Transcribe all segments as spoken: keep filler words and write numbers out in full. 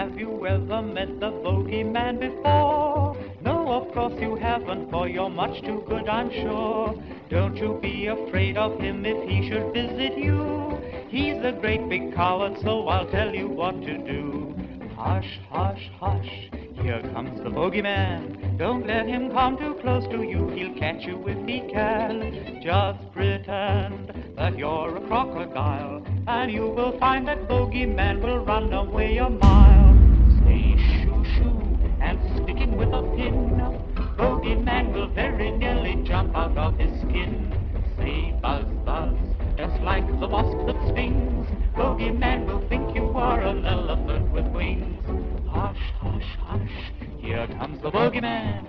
Have you ever met the bogeyman before? No, of course you haven't, for you're much too good, I'm sure. Don't you be afraid of him if he should visit you. He's a great big coward, so I'll tell you what to do. Hush, hush, hush, here comes the bogeyman. Don't let him come too close to you, he'll catch you if he can. Just pretend that you're a crocodile, and you will find that bogeyman will run away a mile. Say shoo shoo, and stick him with a pin. Bogeyman will very nearly jump out of his skin. Say buzz buzz, just like the wasp that stings. Bogeyman will think you are an elephant with wings. Hush, hush, hush, here comes the bogeyman.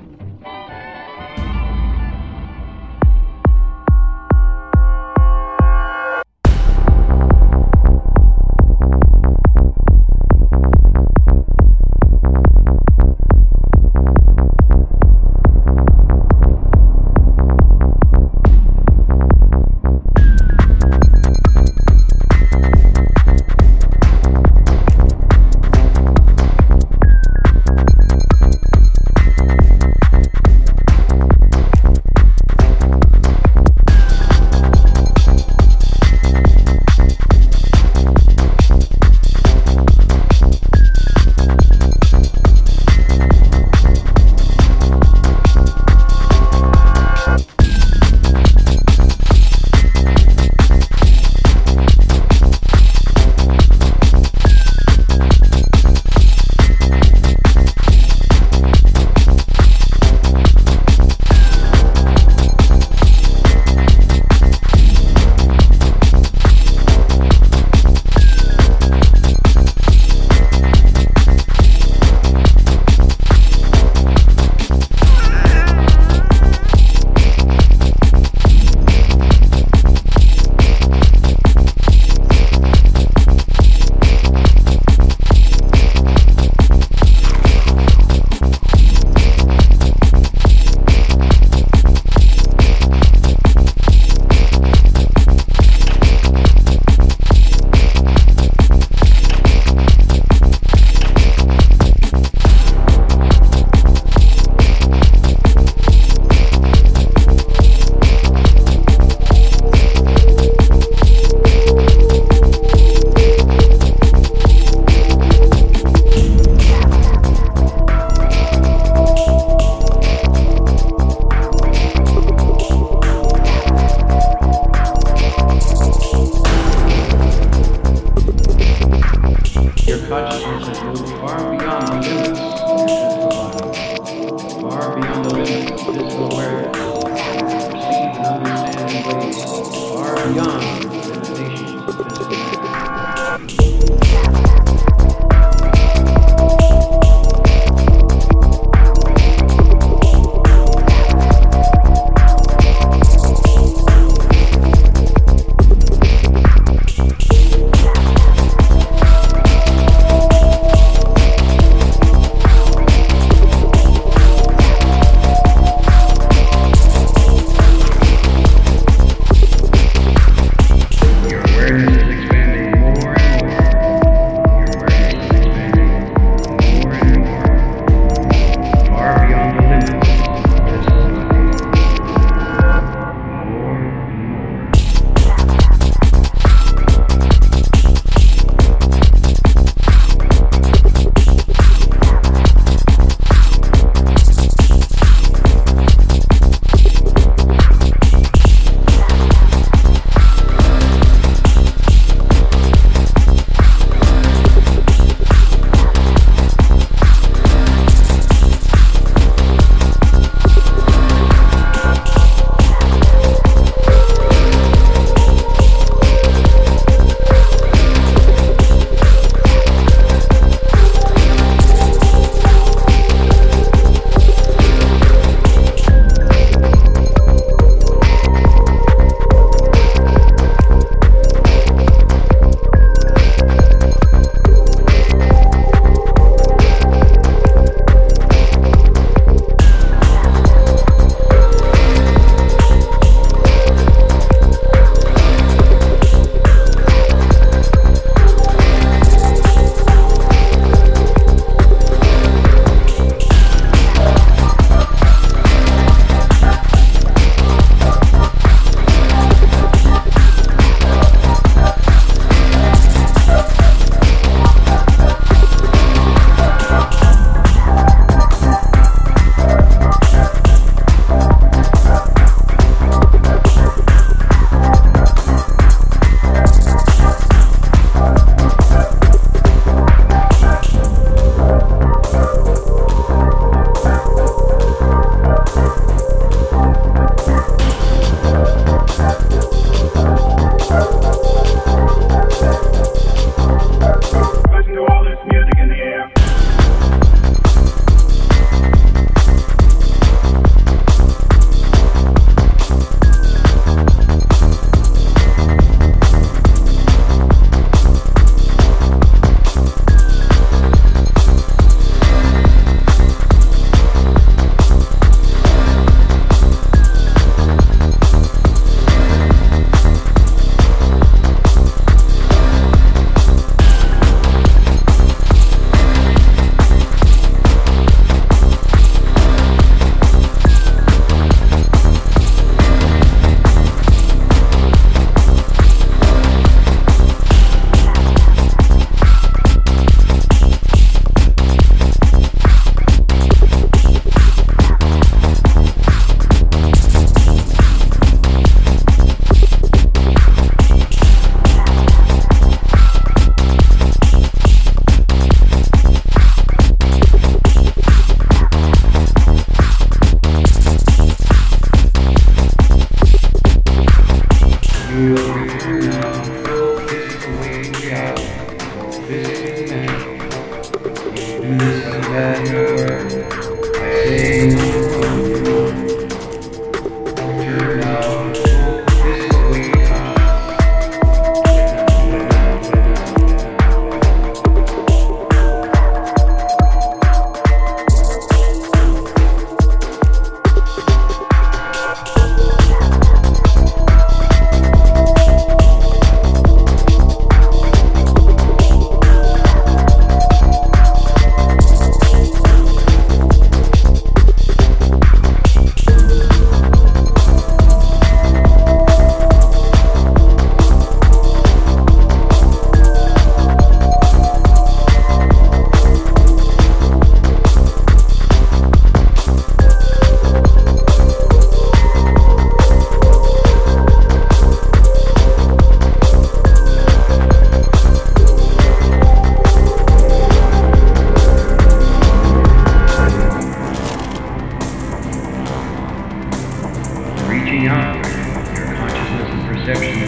reaching out, your consciousness and perception